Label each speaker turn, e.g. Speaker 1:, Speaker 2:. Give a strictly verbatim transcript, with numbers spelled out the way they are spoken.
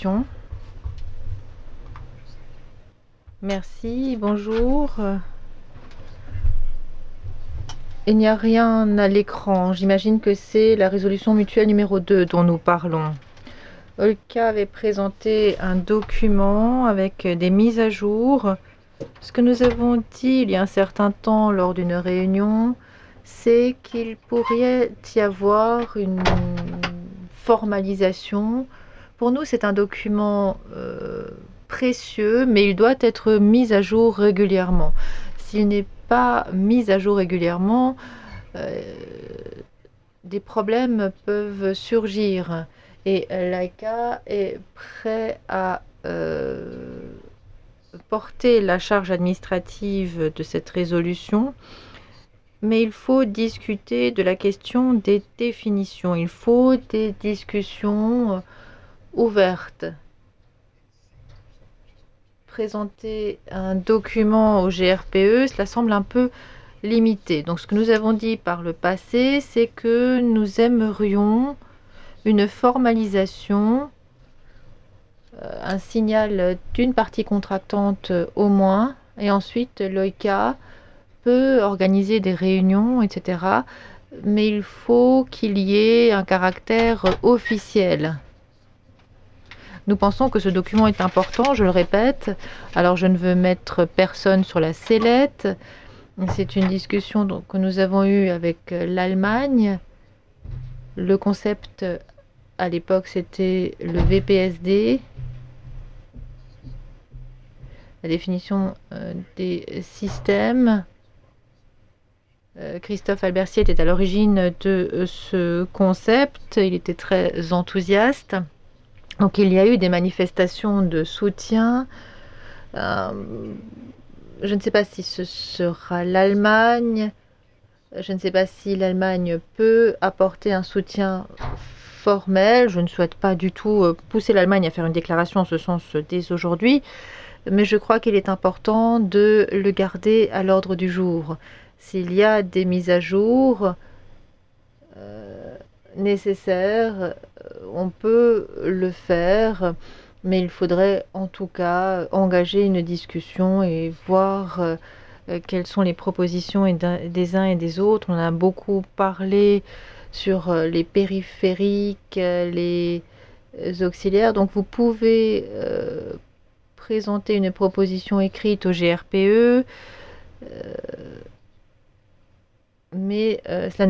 Speaker 1: question. Merci, bonjour. Il n'y a rien à l'écran. J'imagine que c'est la résolution mutuelle numéro deux dont nous parlons. Olka avait présenté un document avec des mises à jour. Ce que nous avons dit il y a un certain temps lors d'une réunion, c'est qu'il pourrait y avoir une formalisation. Pour nous, c'est un document euh, précieux, mais il doit être mis à jour régulièrement. S'il n'est pas mis à jour régulièrement, euh, des problèmes peuvent surgir. Et Laika est prêt à euh, porter la charge administrative de cette résolution, mais il faut discuter de la question des définitions. Il faut des discussions ouvertes. Présenter un document au G R P E, cela semble un peu limité. Donc ce que nous avons dit par le passé, c'est que nous aimerions une formalisation, euh, un signal d'une partie contractante au moins, et ensuite l'O I C A peut organiser des réunions, et cetera. Mais il faut qu'il y ait un caractère officiel. Nous pensons que ce document est important, je le répète. Alors je ne veux mettre personne sur la sellette. C'est une discussion donc, que nous avons eue avec l'Allemagne. Le concept à l'époque c'était le V P S D. La définition euh, des systèmes. Euh, Christophe Albercier était à l'origine de euh, ce concept. Il était très enthousiaste. Donc il y a eu des manifestations de soutien. Euh, je ne sais pas si ce sera l'Allemagne. Je ne sais pas si l'Allemagne peut apporter un soutien formel. Je ne souhaite pas du tout pousser l'Allemagne à faire une déclaration en ce sens dès aujourd'hui. Mais je crois qu'il est important de le garder à l'ordre du jour. S'il y a des mises à jour euh, nécessaires, on peut le faire, mais il faudrait en tout cas engager une discussion et voir euh, quelles sont les propositions des uns et des autres. On a beaucoup parlé sur les périphériques, les auxiliaires, donc vous pouvez euh, présenter une proposition écrite au G R P E, euh, mais euh, cela